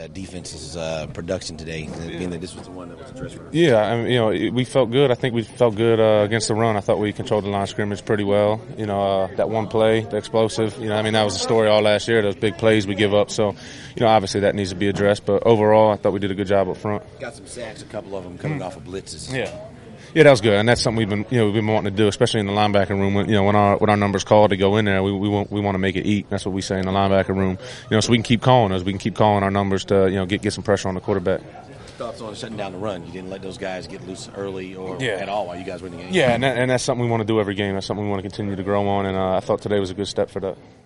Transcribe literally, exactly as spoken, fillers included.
uh, defense's uh, production today, being that this was the one that was addressed first? Yeah, I mean, you know, we felt good. I think we felt good uh, against the run. I thought we controlled the line of scrimmage pretty well. You know, uh, that one play, the explosive, you know, I mean, that was the story all last year, those big plays we give up. So, you know, obviously that needs to be addressed. But overall, I thought we did a good job up front. Got some sacks, a couple of them coming mm-hmm. off of blitzes. Yeah. Yeah, that was good, and that's something we've been, you know, we've been wanting to do, especially in the linebacker room. When, you know, when our when our numbers called to go in there, we we want we want to make it eat. That's what we say in the linebacker room. You know, so we can keep calling us, we can keep calling our numbers to, you know, get get some pressure on the quarterback. Thoughts on shutting down the run? You didn't let those guys get loose early or yeah. at all while you guys were in the game. Yeah, and that, and that's something we want to do every game. That's something we want to continue to grow on, and uh, I thought today was a good step for that.